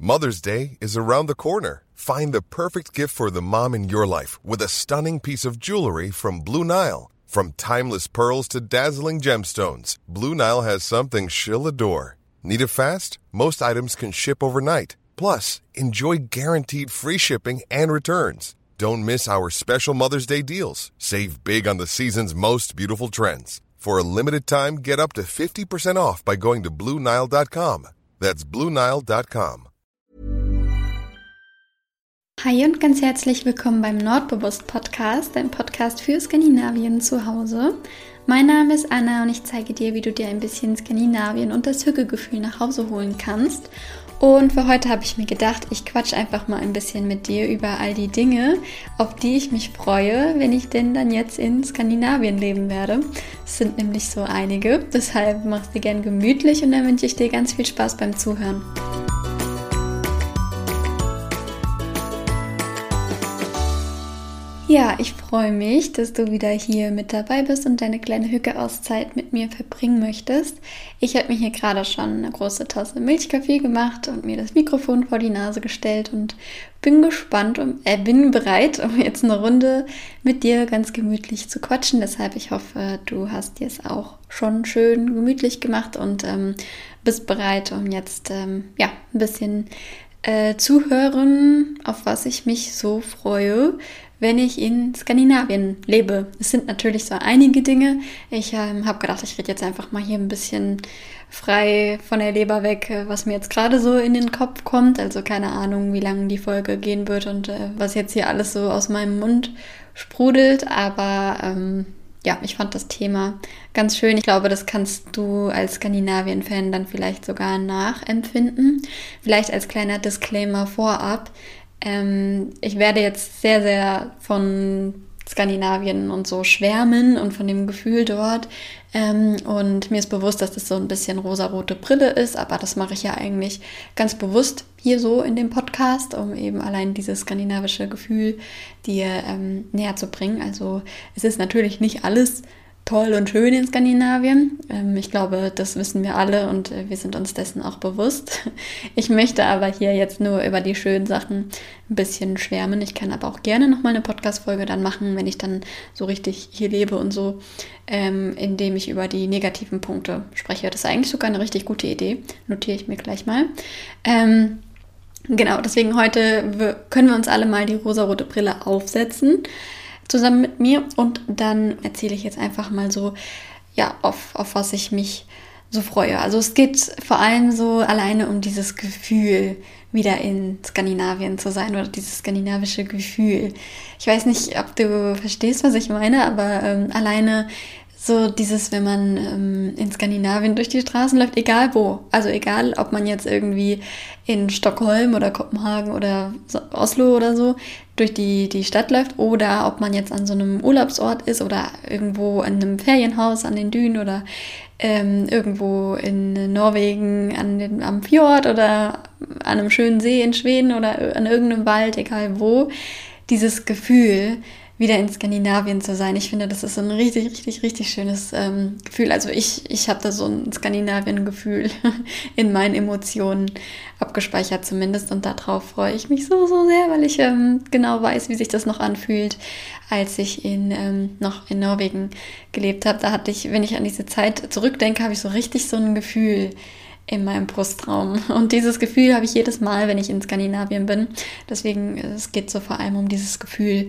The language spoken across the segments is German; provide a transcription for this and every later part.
Mother's Day is around the corner. Find the perfect gift for the mom in your life with a stunning piece of jewelry from Blue Nile. From timeless pearls to dazzling gemstones, Blue Nile has something she'll adore. Need it fast? Most items can ship overnight. Plus, enjoy guaranteed free shipping and returns. Don't miss our special Mother's Day deals. Save big on the season's most beautiful trends. For a limited time, get up to 50% off by going to BlueNile.com. That's BlueNile.com. Hi und ganz herzlich willkommen beim Nordbewusst-Podcast, ein Podcast für Skandinavien zu Hause. Mein Name ist Anna und ich zeige dir, wie du dir ein bisschen Skandinavien und das Hügelgefühl nach Hause holen kannst. Und für heute habe ich mir gedacht, ich quatsch einfach mal ein bisschen mit dir über all die Dinge, auf die ich mich freue, wenn ich denn dann jetzt in Skandinavien leben werde. Es sind nämlich so einige, deshalb mach's dir gern gemütlich und dann wünsche ich dir ganz viel Spaß beim Zuhören. Ja, ich freue mich, dass du wieder hier mit dabei bist und deine kleine Hücke-Auszeit mit mir verbringen möchtest. Ich habe mir hier gerade schon eine große Tasse Milchkaffee gemacht und mir das Mikrofon vor die Nase gestellt und bin bereit, um jetzt eine Runde mit dir ganz gemütlich zu quatschen. Deshalb, ich hoffe, du hast dir es auch schon schön gemütlich gemacht und bist bereit, um jetzt ein bisschen zuhören, auf was ich mich so freue, wenn ich in Skandinavien lebe. Es sind natürlich so einige Dinge. Ich habe gedacht, ich rede jetzt einfach mal hier ein bisschen frei von der Leber weg, was mir jetzt gerade so in den Kopf kommt. Also keine Ahnung, wie lange die Folge gehen wird und was jetzt hier alles so aus meinem Mund sprudelt. Aber ich fand das Thema ganz schön. Ich glaube, das kannst du als Skandinavien-Fan dann vielleicht sogar nachempfinden. Vielleicht als kleiner Disclaimer vorab. Ich werde jetzt sehr, sehr von Skandinavien und so schwärmen und von dem Gefühl dort. Und mir ist bewusst, dass das so ein bisschen rosarote Brille ist, aber das mache ich ja eigentlich ganz bewusst hier so in dem Podcast, um eben allein dieses skandinavische Gefühl dir näher zu bringen. Also es ist natürlich nicht alles toll und schön in Skandinavien. Ich glaube, das wissen wir alle und wir sind uns dessen auch bewusst. Ich möchte aber hier jetzt nur über die schönen Sachen ein bisschen schwärmen. Ich kann aber auch gerne nochmal eine Podcast-Folge dann machen, wenn ich dann so richtig hier lebe und so, indem ich über die negativen Punkte spreche. Das ist eigentlich sogar eine richtig gute Idee. Notiere ich mir gleich mal. Genau, deswegen heute können wir uns alle mal die rosarote Brille aufsetzen, zusammen mit mir, und dann erzähle ich jetzt einfach mal so, auf was ich mich so freue. Also es geht vor allem so alleine um dieses Gefühl, wieder in Skandinavien zu sein oder dieses skandinavische Gefühl. Ich weiß nicht, ob du verstehst, was ich meine, aber alleine so dieses, wenn man in Skandinavien durch die Straßen läuft, egal wo, also egal, ob man jetzt irgendwie in Stockholm oder Kopenhagen oder Oslo oder so durch die Stadt läuft oder ob man jetzt an so einem Urlaubsort ist oder irgendwo in einem Ferienhaus an den Dünen oder irgendwo in Norwegen am Fjord oder an einem schönen See in Schweden oder an irgendeinem Wald, egal wo, dieses Gefühl, wieder in Skandinavien zu sein. Ich finde, das ist so ein richtig, richtig, richtig schönes Gefühl. Also ich habe da so ein Skandinavien-Gefühl in meinen Emotionen abgespeichert zumindest und darauf freue ich mich so, so sehr, weil ich genau weiß, wie sich das noch anfühlt, als ich noch in Norwegen gelebt habe. Da hatte ich, wenn ich an diese Zeit zurückdenke, habe ich so richtig so ein Gefühl in meinem Brustraum. Und dieses Gefühl habe ich jedes Mal, wenn ich in Skandinavien bin. Deswegen, es geht so vor allem um dieses Gefühl,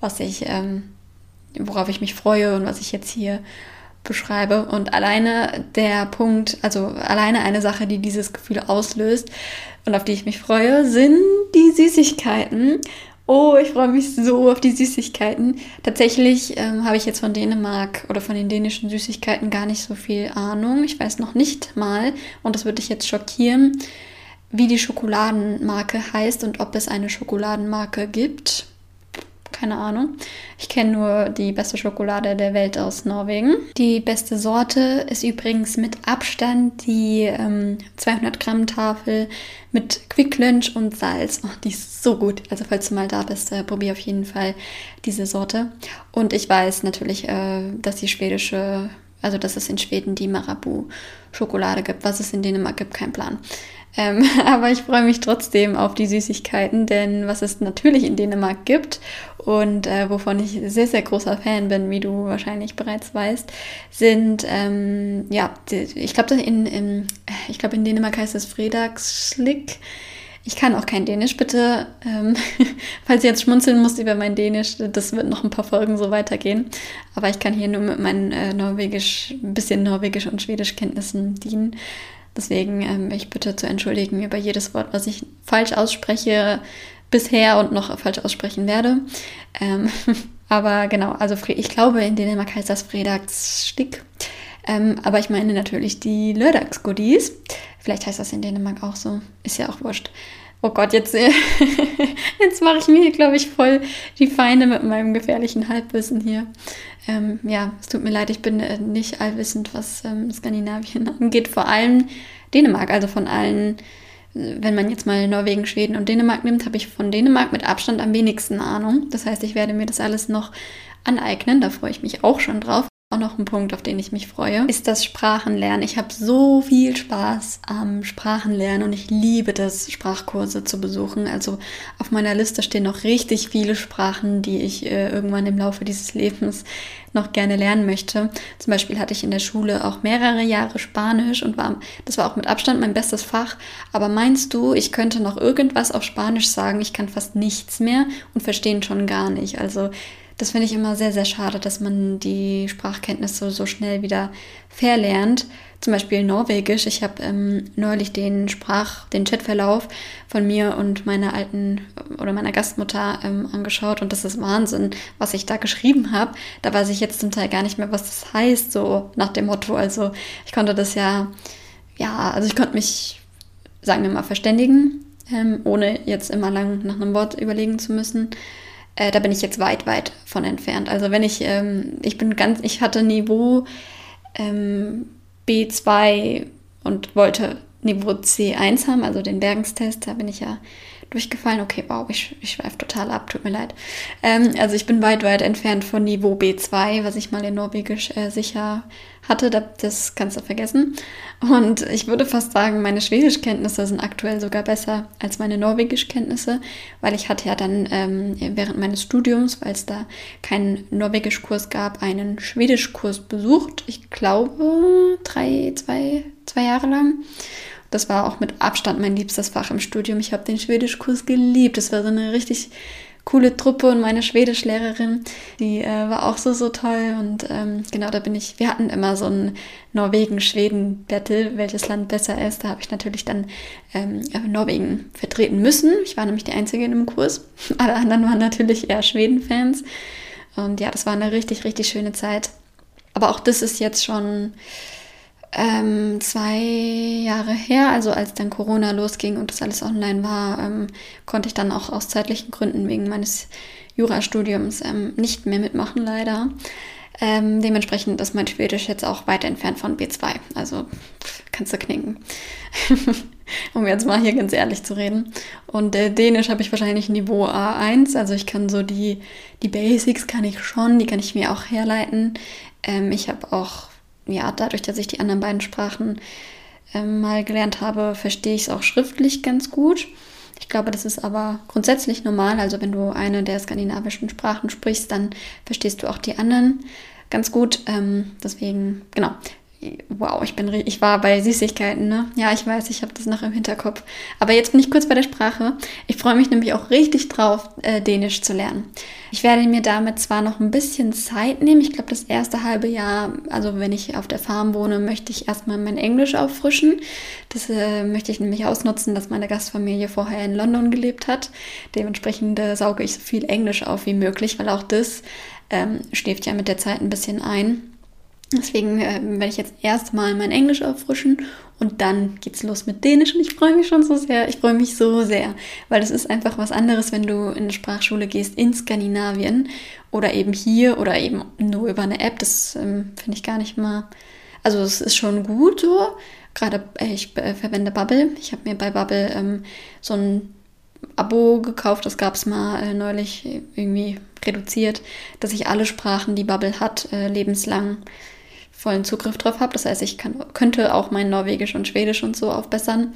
worauf ich mich freue und was ich jetzt hier beschreibe. Und alleine der Punkt, also alleine eine Sache, die dieses Gefühl auslöst und auf die ich mich freue, sind die Süßigkeiten. Oh, ich freue mich so auf die Süßigkeiten. Tatsächlich habe ich jetzt von Dänemark oder von den dänischen Süßigkeiten gar nicht so viel Ahnung. Ich weiß noch nicht mal, und das würde dich jetzt schockieren, wie die Schokoladenmarke heißt und ob es eine Schokoladenmarke gibt. Keine Ahnung. Ich kenne nur die beste Schokolade der Welt aus Norwegen. Die beste Sorte ist übrigens mit Abstand die 200 Gramm Tafel mit Quick Lunch und Salz. Oh, die ist so gut. Also falls du mal da bist, probier auf jeden Fall diese Sorte. Und ich weiß natürlich, dass dass es in Schweden die Marabou-Schokolade gibt. Was es in Dänemark gibt, kein Plan. Aber ich freue mich trotzdem auf die Süßigkeiten, denn was es natürlich in Dänemark gibt und wovon ich sehr, sehr großer Fan bin, wie du wahrscheinlich bereits weißt, sind, ich glaube, in Dänemark heißt es Fredagsslik. Ich kann auch kein Dänisch, bitte, falls ihr jetzt schmunzeln müsst über mein Dänisch, das wird noch ein paar Folgen so weitergehen. Aber ich kann hier nur mit meinen bisschen Norwegisch und Schwedischkenntnissen dienen. Deswegen ich bitte zu entschuldigen über jedes Wort, was ich falsch ausspreche bisher und noch falsch aussprechen werde. Aber genau, also ich glaube, in Dänemark heißt das Fredagsstick. Aber ich meine natürlich die Lördagsgoodies. Vielleicht heißt das in Dänemark auch so. Ist ja auch wurscht. Oh Gott, jetzt mache ich mir, glaube ich, voll die Feinde mit meinem gefährlichen Halbwissen hier. Es tut mir leid, ich bin nicht allwissend, was Skandinavien angeht. Vor allem Dänemark, also von allen, wenn man jetzt mal Norwegen, Schweden und Dänemark nimmt, habe ich von Dänemark mit Abstand am wenigsten Ahnung. Das heißt, ich werde mir das alles noch aneignen. Da freue ich mich auch schon drauf. Auch noch ein Punkt, auf den ich mich freue, ist das Sprachenlernen. Ich habe so viel Spaß am Sprachenlernen und ich liebe das, Sprachkurse zu besuchen. Also auf meiner Liste stehen noch richtig viele Sprachen, die ich irgendwann im Laufe dieses Lebens noch gerne lernen möchte. Zum Beispiel hatte ich in der Schule auch mehrere Jahre Spanisch und das war auch mit Abstand mein bestes Fach. Aber meinst du, ich könnte noch irgendwas auf Spanisch sagen? Ich kann fast nichts mehr und verstehen schon gar nicht. Also das finde ich immer sehr, sehr schade, dass man die Sprachkenntnisse so schnell wieder verlernt. Zum Beispiel Norwegisch. Ich habe neulich den Chatverlauf von mir und meiner Gastmutter angeschaut und das ist Wahnsinn, was ich da geschrieben habe. Da weiß ich jetzt zum Teil gar nicht mehr, was das heißt, so nach dem Motto. Also ich konnte das ich konnte mich, sagen wir mal, verständigen, ohne jetzt immer lang nach einem Wort überlegen zu müssen. Da bin ich jetzt weit, weit von entfernt. Also wenn ich hatte Niveau B2 und wollte Niveau C1 haben, also den Bergenstest, da bin ich ja durchgefallen. Okay, wow, ich schweife total ab, tut mir leid. Also ich bin weit, weit entfernt von Niveau B2, was ich mal in Norwegisch sicher hatte. Das kannst du vergessen. Und ich würde fast sagen, meine Schwedischkenntnisse sind aktuell sogar besser als meine Norwegischkenntnisse, weil ich hatte ja dann während meines Studiums, weil es da keinen Norwegischkurs gab, einen Schwedischkurs besucht. Ich glaube, zwei Jahre lang. Das war auch mit Abstand mein liebstes Fach im Studium. Ich habe den Schwedischkurs geliebt. Das war so eine richtig coole Truppe und meine Schwedischlehrerin, die war auch so toll. Und genau, wir hatten immer so ein Norwegen-Schweden-Battle, welches Land besser ist. Da habe ich natürlich dann Norwegen vertreten müssen. Ich war nämlich die Einzige in dem Kurs. Alle anderen waren natürlich eher Schweden-Fans. Und ja, das war eine richtig, richtig schöne Zeit. Aber auch das ist jetzt schon 2 Jahre her, also als dann Corona losging und das alles online war, konnte ich dann auch aus zeitlichen Gründen wegen meines Jurastudiums nicht mehr mitmachen, leider. Dementsprechend ist mein Schwedisch jetzt auch weit entfernt von B2, also kannst du knicken, um jetzt mal hier ganz ehrlich zu reden. Und Dänisch habe ich wahrscheinlich Niveau A1, also ich kann so die Basics kann ich schon, die kann ich mir auch herleiten. Ich habe auch dadurch, dass ich die anderen beiden Sprachen mal gelernt habe, verstehe ich es auch schriftlich ganz gut. Ich glaube, das ist aber grundsätzlich normal. Also wenn du eine der skandinavischen Sprachen sprichst, dann verstehst du auch die anderen ganz gut. Deswegen, genau. Wow, ich war bei Süßigkeiten, ne? Ja, ich weiß, ich habe das noch im Hinterkopf. Aber jetzt bin ich kurz bei der Sprache. Ich freue mich nämlich auch richtig drauf, Dänisch zu lernen. Ich werde mir damit zwar noch ein bisschen Zeit nehmen. Ich glaube, das erste halbe Jahr, also wenn ich auf der Farm wohne, möchte ich erstmal mein Englisch auffrischen. Das möchte ich nämlich ausnutzen, dass meine Gastfamilie vorher in London gelebt hat. Dementsprechend sauge ich so viel Englisch auf wie möglich, weil auch das schläft ja mit der Zeit ein bisschen ein. Deswegen werde ich jetzt erstmal mein Englisch auffrischen und dann geht's los mit Dänisch und ich freue mich schon so sehr. Ich freue mich so sehr, weil das ist einfach was anderes, wenn du in eine Sprachschule gehst in Skandinavien oder eben hier oder eben nur über eine App. Das finde ich gar nicht mal, also es ist schon gut so. Gerade ich verwende Babbel. Ich habe mir bei Babbel so ein Abo gekauft, das gab es mal neulich irgendwie reduziert, dass ich alle Sprachen, die Babbel hat, lebenslang vollen Zugriff drauf habe. Das heißt, ich könnte auch mein Norwegisch und Schwedisch und so aufbessern.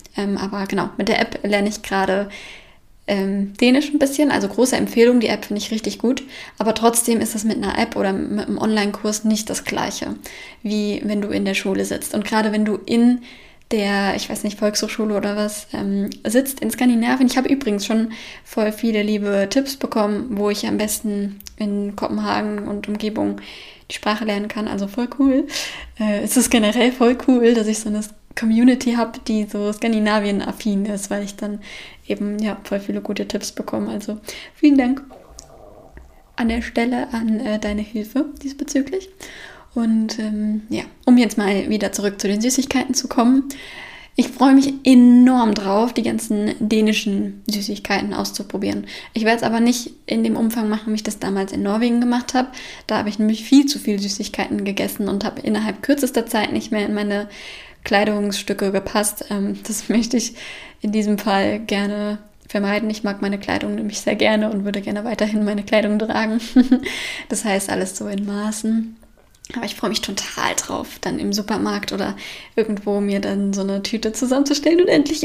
Aber genau, mit der App lerne ich gerade Dänisch ein bisschen, also große Empfehlung, die App finde ich richtig gut, aber trotzdem ist das mit einer App oder mit einem Online-Kurs nicht das Gleiche, wie wenn du in der Schule sitzt. Und gerade wenn du in der, ich weiß nicht, Volkshochschule oder was, sitzt in Skandinavien. Ich habe übrigens schon voll viele liebe Tipps bekommen, wo ich am besten in Kopenhagen und Umgebung die Sprache lernen kann, also voll cool. Es ist generell voll cool, dass ich so eine Community habe, die so Skandinavien-affin ist, weil ich dann eben voll viele gute Tipps bekomme. Also vielen Dank an der Stelle an deine Hilfe diesbezüglich. Und um jetzt mal wieder zurück zu den Süßigkeiten zu kommen. Ich freue mich enorm drauf, die ganzen dänischen Süßigkeiten auszuprobieren. Ich werde es aber nicht in dem Umfang machen, wie ich das damals in Norwegen gemacht habe. Da habe ich nämlich viel zu viel Süßigkeiten gegessen und habe innerhalb kürzester Zeit nicht mehr in meine Kleidungsstücke gepasst. Das möchte ich in diesem Fall gerne vermeiden. Ich mag meine Kleidung nämlich sehr gerne und würde gerne weiterhin meine Kleidung tragen. Das heißt, alles so in Maßen. Aber ich freue mich total drauf, dann im Supermarkt oder irgendwo mir dann so eine Tüte zusammenzustellen und endlich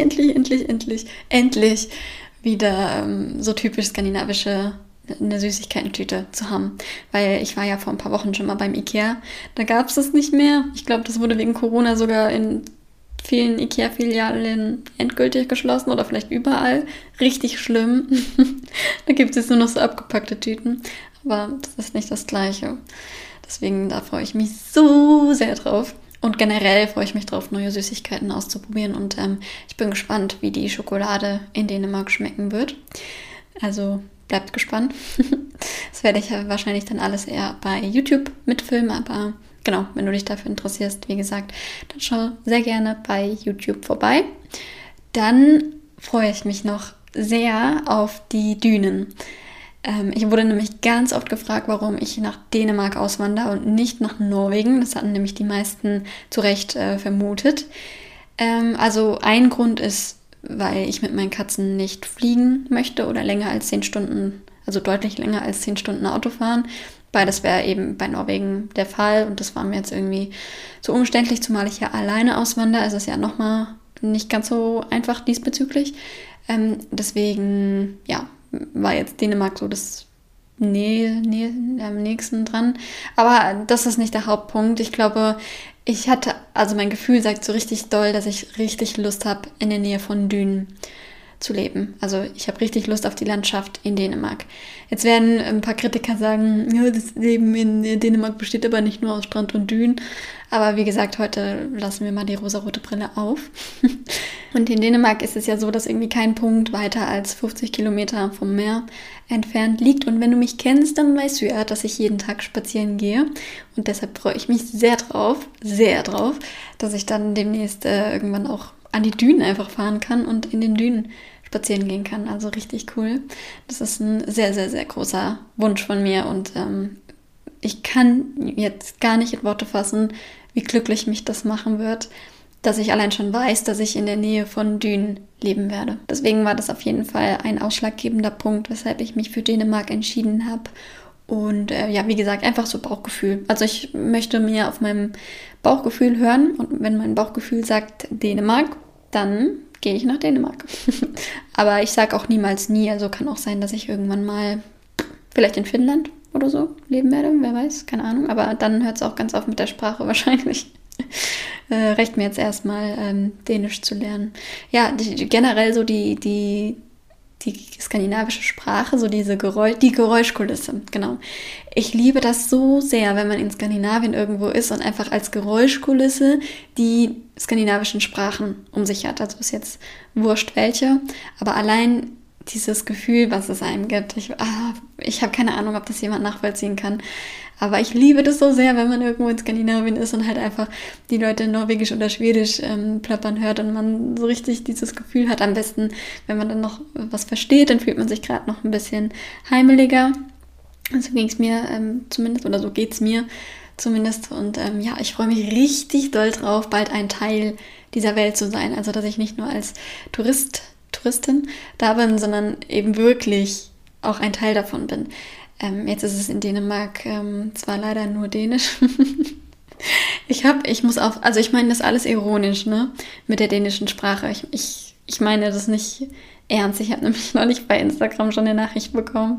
wieder so typisch skandinavische eine Süßigkeiten-Tüte zu haben. Weil ich war ja vor ein paar Wochen schon mal beim Ikea. Da gab es das nicht mehr. Ich glaube, das wurde wegen Corona sogar in vielen Ikea-Filialen endgültig geschlossen oder vielleicht überall. Richtig schlimm. Da gibt es nur noch so abgepackte Tüten. Aber das ist nicht das Gleiche. Deswegen, da freue ich mich so sehr drauf. Und generell freue ich mich drauf, neue Süßigkeiten auszuprobieren. Und ich bin gespannt, wie die Schokolade in Dänemark schmecken wird. Also bleibt gespannt. Das werde ich ja wahrscheinlich dann alles eher bei YouTube mitfilmen. Aber genau, wenn du dich dafür interessierst, wie gesagt, dann schau sehr gerne bei YouTube vorbei. Dann freue ich mich noch sehr auf die Dünen. Ich wurde nämlich ganz oft gefragt, warum ich nach Dänemark auswandere und nicht nach Norwegen. Das hatten nämlich die meisten zu Recht vermutet. Also ein Grund ist, weil ich mit meinen Katzen nicht fliegen möchte oder länger als 10 Stunden, also deutlich länger als 10 Stunden Auto fahren. Beides wäre eben bei Norwegen der Fall und das war mir jetzt irgendwie so umständlich, zumal ich ja alleine auswandere. Also es ist ja nochmal nicht ganz so einfach diesbezüglich. Deswegen, war jetzt Dänemark so das am nächsten dran. Aber das ist nicht der Hauptpunkt. Ich glaube, mein Gefühl sagt so richtig doll, dass ich richtig Lust habe, in der Nähe von Dünen zu leben. Also ich habe richtig Lust auf die Landschaft in Dänemark. Jetzt werden ein paar Kritiker sagen, ja, das Leben in Dänemark besteht aber nicht nur aus Strand und Dünen. Aber wie gesagt, heute lassen wir mal die rosarote Brille auf. Und in Dänemark ist es ja so, dass irgendwie kein Punkt weiter als 50 Kilometer vom Meer entfernt liegt. Und wenn du mich kennst, dann weißt du ja, dass ich jeden Tag spazieren gehe. Und deshalb freue ich mich sehr drauf, dass ich dann demnächst irgendwann auch an die Dünen einfach fahren kann und in den Dünen spazieren gehen kann. Also richtig cool. Das ist ein sehr, sehr, sehr großer Wunsch von mir und ich kann jetzt gar nicht in Worte fassen, wie glücklich mich das machen wird, dass ich allein schon weiß, dass ich in der Nähe von Dünen leben werde. Deswegen war das auf jeden Fall ein ausschlaggebender Punkt, weshalb ich mich für Dänemark entschieden habe. Und wie gesagt, einfach so Bauchgefühl. Also ich möchte mir auf meinem Bauchgefühl hören und wenn mein Bauchgefühl sagt Dänemark, dann gehe ich nach Dänemark. Aber ich sage auch niemals nie, also kann auch sein, dass ich irgendwann mal vielleicht in Finnland oder so leben werde, wer weiß, keine Ahnung. Aber dann hört es auch ganz auf mit der Sprache wahrscheinlich. Reicht mir jetzt erstmal Dänisch zu lernen. Ja, generell so die skandinavische Sprache, so die Geräuschkulisse, genau. Ich liebe das so sehr, wenn man in Skandinavien irgendwo ist und einfach als Geräuschkulisse die skandinavischen Sprachen um sich hat. Also ist jetzt wurscht welche, aber allein dieses Gefühl, was es einem gibt. Ich habe keine Ahnung, ob das jemand nachvollziehen kann. Aber ich liebe das so sehr, wenn man irgendwo in Skandinavien ist und halt einfach die Leute Norwegisch oder Schwedisch plappern hört und man so richtig dieses Gefühl hat. Am besten, wenn man dann noch was versteht, dann fühlt man sich gerade noch ein bisschen heimeliger. So ging es mir zumindest, oder so geht es mir zumindest. Und ich freue mich richtig doll drauf, bald ein Teil dieser Welt zu sein. Also, dass ich nicht nur als Touristin da bin, sondern eben wirklich auch ein Teil davon bin. Jetzt ist es in Dänemark zwar leider nur Dänisch. Ich muss auch, also ich meine das alles ironisch, ne, mit der dänischen Sprache. Ich meine das nicht ernst. Ich habe nämlich neulich bei Instagram schon eine Nachricht bekommen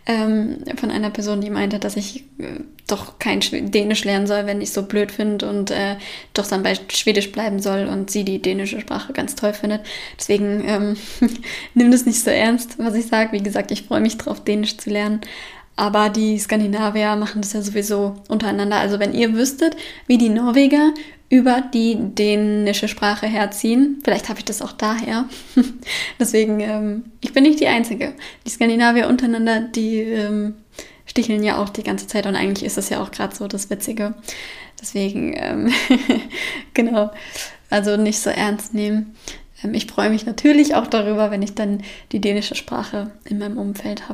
von einer Person, die meinte, dass ich doch kein Dänisch lernen soll, wenn ich so blöd finde und doch dann bei Schwedisch bleiben soll und sie die dänische Sprache ganz toll findet. Deswegen nimm das nicht so ernst, was ich sage. Wie gesagt, ich freue mich drauf, Dänisch zu lernen. Aber die Skandinavier machen das ja sowieso untereinander. Also wenn ihr wüsstet, wie die Norweger über die dänische Sprache herziehen, vielleicht habe ich das auch daher. Deswegen, ich bin nicht die Einzige. Die Skandinavier untereinander, die sticheln ja auch die ganze Zeit und eigentlich ist das ja auch gerade so das Witzige. Deswegen, genau, also nicht so ernst nehmen. Ich freue mich natürlich auch darüber, wenn ich dann die dänische Sprache in meinem Umfeld habe.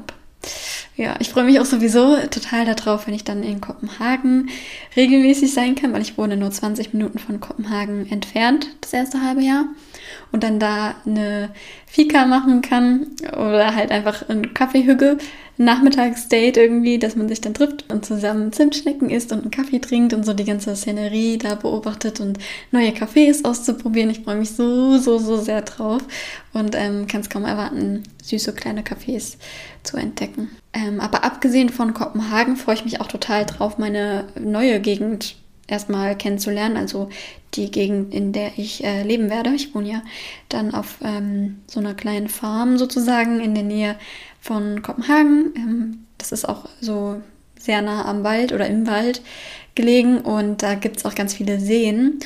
Ja, ich freue mich auch sowieso total darauf, wenn ich dann in Kopenhagen regelmäßig sein kann, weil ich wohne nur 20 Minuten von Kopenhagen entfernt, das erste halbe Jahr. Und dann da eine Fika machen kann oder halt einfach ein Kaffeehügge, ein Nachmittagsdate irgendwie, dass man sich dann trifft und zusammen Zimtschnecken isst und einen Kaffee trinkt und so die ganze Szenerie da beobachtet und neue Cafés auszuprobieren. Ich freue mich so sehr drauf und kann es kaum erwarten, süße kleine Cafés zu entdecken. Aber abgesehen von Kopenhagen freue ich mich auch total drauf, meine neue Gegend erstmal kennenzulernen, also die Gegend, in der ich leben werde. Ich wohne ja dann auf so einer kleinen Farm sozusagen in der Nähe von Kopenhagen. Das ist auch so sehr nah am Wald oder im Wald gelegen und da gibt es auch ganz viele Seen.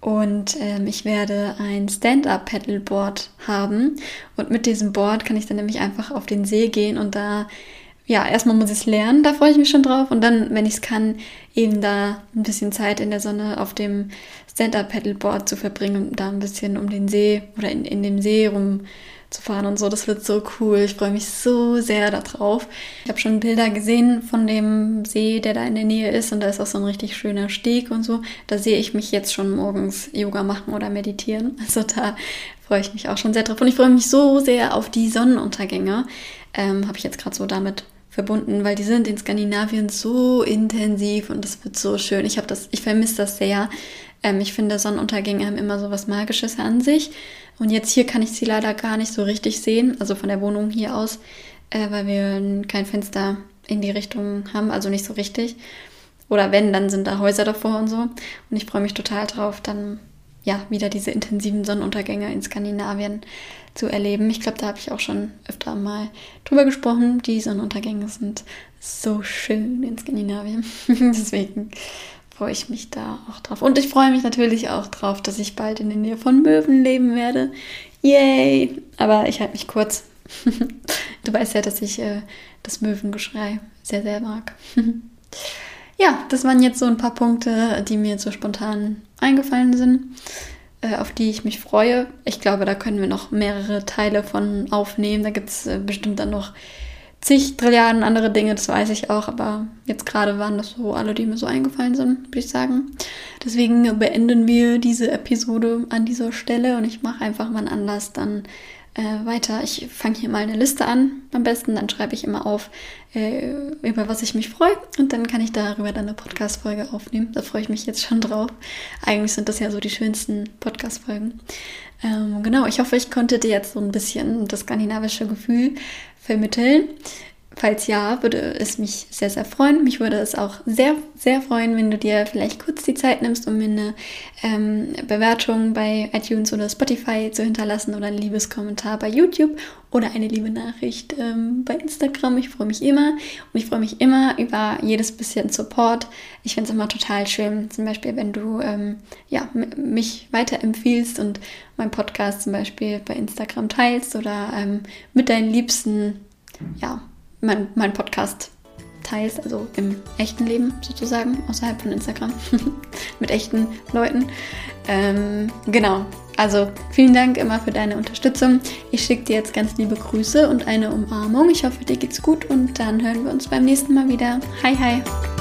Und ich werde ein Stand-Up-Paddleboard haben und mit diesem Board kann ich dann nämlich einfach auf den See gehen und da, ja, erstmal muss ich es lernen, da freue ich mich schon drauf und dann, wenn ich es kann, eben da ein bisschen Zeit in der Sonne auf dem Stand-Up-Paddleboard zu verbringen und da ein bisschen um den See oder in dem See rumzufahren und so. Das wird so cool. Ich freue mich so sehr darauf. Ich habe schon Bilder gesehen von dem See, der da in der Nähe ist und da ist auch so ein richtig schöner Steg und so. Da sehe ich mich jetzt schon morgens Yoga machen oder meditieren. Also da freue ich mich auch schon sehr drauf und ich freue mich so sehr auf die Sonnenuntergänge. Habe ich jetzt gerade so damit verbunden, weil die sind in Skandinavien so intensiv und das wird so schön. Ich vermisse das sehr. Ich finde, Sonnenuntergänge haben immer so was Magisches an sich. Und jetzt hier kann ich sie leider gar nicht so richtig sehen, also von der Wohnung hier aus, weil wir kein Fenster in die Richtung haben, also nicht so richtig. Oder wenn, dann sind da Häuser davor und so. Und ich freue mich total drauf, dann ja wieder diese intensiven Sonnenuntergänge in Skandinavien zu erleben. Ich glaube, da habe ich auch schon öfter mal drüber gesprochen. Die Sonnenuntergänge sind so schön in Skandinavien. Deswegen freue ich mich da auch drauf. Und ich freue mich natürlich auch drauf, dass ich bald in der Nähe von Möwen leben werde. Yay! Aber ich halte mich kurz. Du weißt ja, dass ich das Möwengeschrei sehr, sehr mag. Ja, das waren jetzt so ein paar Punkte, die mir jetzt so spontan eingefallen sind, auf die ich mich freue. Ich glaube, da können wir noch mehrere Teile von aufnehmen. Da gibt es bestimmt dann noch zig Trilliarden andere Dinge, das weiß ich auch. Aber jetzt gerade waren das so alle, die mir so eingefallen sind, würde ich sagen. Deswegen beenden wir diese Episode an dieser Stelle und ich mache einfach mal einen Anlass dann weiter. Ich fange hier mal eine Liste an, am besten. Dann schreibe ich immer auf, über was ich mich freue. Und dann kann ich darüber dann eine Podcast-Folge aufnehmen. Da freue ich mich jetzt schon drauf. Eigentlich sind das ja so die schönsten Podcast-Folgen. Genau, ich hoffe, ich konnte dir jetzt so ein bisschen das skandinavische Gefühl vermitteln. Falls ja, würde es mich sehr, sehr freuen. Mich würde es auch sehr, sehr freuen, wenn du dir vielleicht kurz die Zeit nimmst, um mir eine Bewertung bei iTunes oder Spotify zu hinterlassen oder ein liebes Kommentar bei YouTube oder eine liebe Nachricht bei Instagram. Ich freue mich immer und ich freue mich immer über jedes bisschen Support. Ich finde es immer total schön, zum Beispiel, wenn du mich weiterempfiehlst und meinen Podcast zum Beispiel bei Instagram teilst oder mit deinen Liebsten, mein Podcast teilst, also im echten Leben sozusagen, außerhalb von Instagram, mit echten Leuten. Genau, also vielen Dank immer für deine Unterstützung. Ich schicke dir jetzt ganz liebe Grüße und eine Umarmung. Ich hoffe, dir geht's gut und dann hören wir uns beim nächsten Mal wieder. Hi, hi!